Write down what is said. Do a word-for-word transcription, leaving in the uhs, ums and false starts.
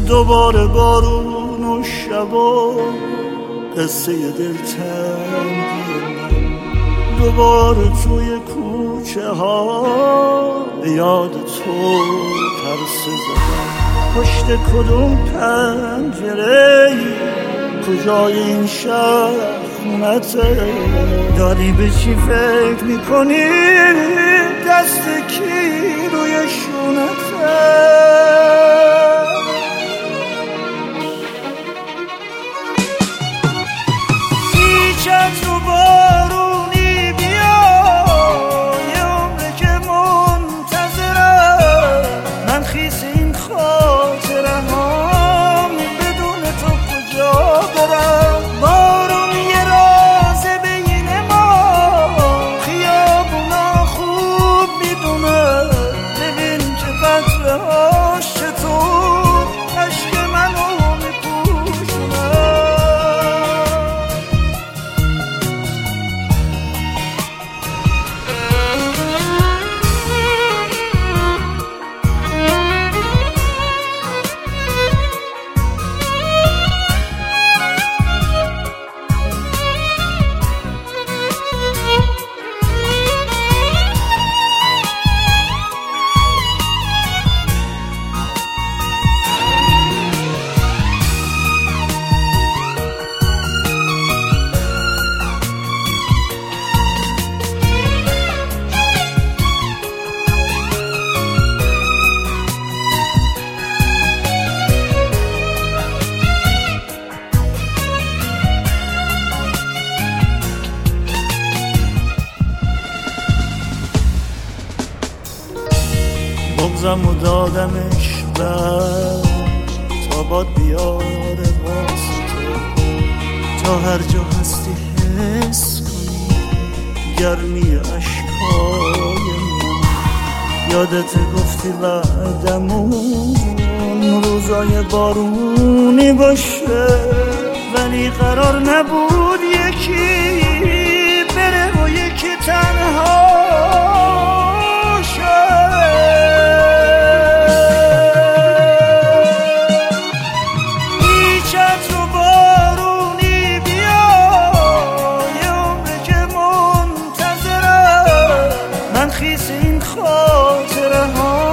دوباره بارون و شب و قصه دلتنگی من، دوباره توی کوچه ها به یاد تو پرسه زدم. پشت کدوم پنجره ای کجای این شهر خونته؟ داری به چی فکر میکنی؟ دست کی روی شونته؟ چت رو بارونی بیا، یه عمره که منتظرم من، خیس این خاطره هم بدون تو کجا برم؟ بارون یه راز بین ما، خیابونا خوب میدونه، ببین که قطره هاش چطور عشق منو میپوشونه. بغضم و دادمش بعد تا باد بیاره واسه تو، تا هر جا هستی حس کنی گرمی عشقای من. یادت گفتی بعدمون روزای بارونی باشه، ولی قرار نبود یکی بره و یکی تنها. خیس این خاطره ها